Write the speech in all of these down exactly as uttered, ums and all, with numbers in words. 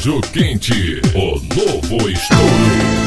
Sertanejo Quente, o novo estouro.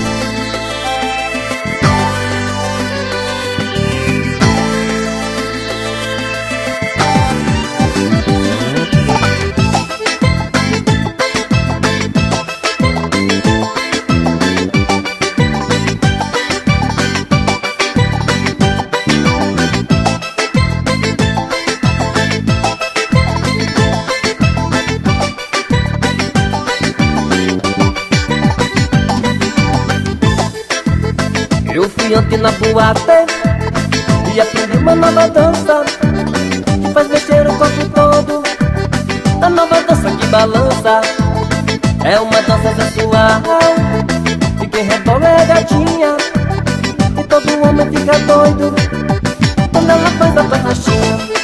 Eu fui ontem na boate e aprendi uma nova dança que faz mexer o corpo todo. A nova dança que balança é uma dança sensual e quem rebola é a gatinha e todo homem fica doido quando ela faz a tarraxinha.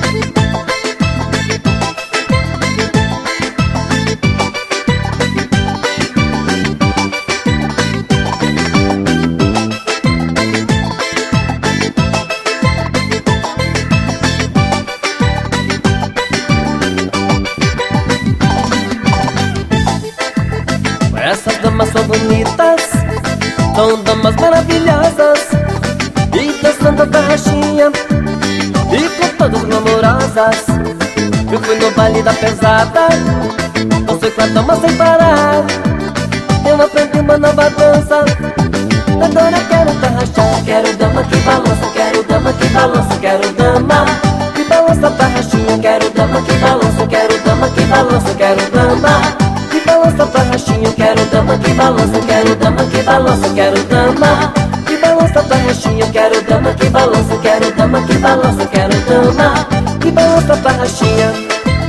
Essas damas são bonitas, são damas maravilhosas e dançando a tarraxinha e com todas glamorosas. Eu fui no baile da pesada, dancei com a dama sem parar. Eu aprendi uma nova dança, agora eu quero tarraxar. Quero dama que balança, quero dama que balança, quero dama que balança a tarraxinha. Quero dama que balança, quero dama que balança, quero dama que balança a tarraxinha. Quero dama que balança, quero dama que balança, quero dama que balança a tarraxinha. Quero dama que balança, quero dama que balança, quero dama que balança a tarraxinha.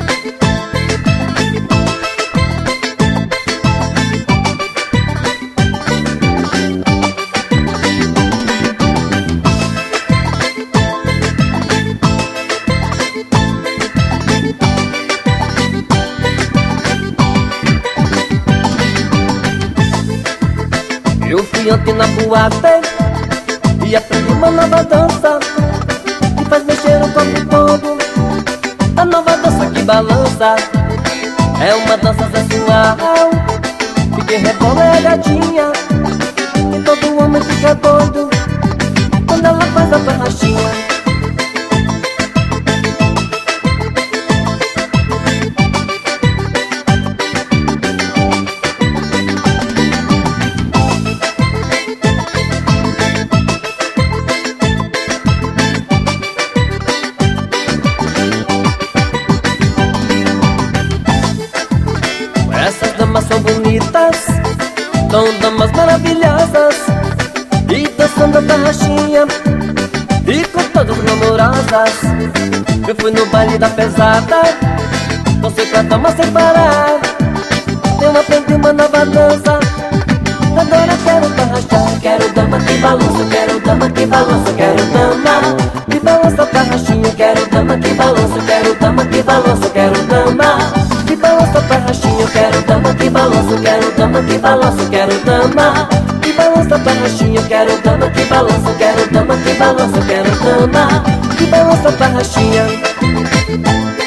Eu fui ontem na boate e aprendi uma nova dança que faz mexer o corpo todo. A nova dança que balança é uma dança sensual e quem rebola é a gatinha e todo homem fica doido quando ela faz a tarraxinha. Essas damas são bonitas, são damas maravilhosas e dançando a tarraxinha e com todas glamorosas. Eu fui no baile da pesada, dancei com a dama sem parar. Eu aprendi uma nova dança, agora eu quero tarraxar. Quero dama que balança, quero dama que balança, quero dama que balança a tarraxinha. Quero dama que balança, quero dama que balança, quero dama que balança a tarraxinha. Quero dama que balança, quero dama que balança, quero dama que balança a tarraxinha. Quero dama que balança, quero dama que balança, quero dama que balança a tarraxinha.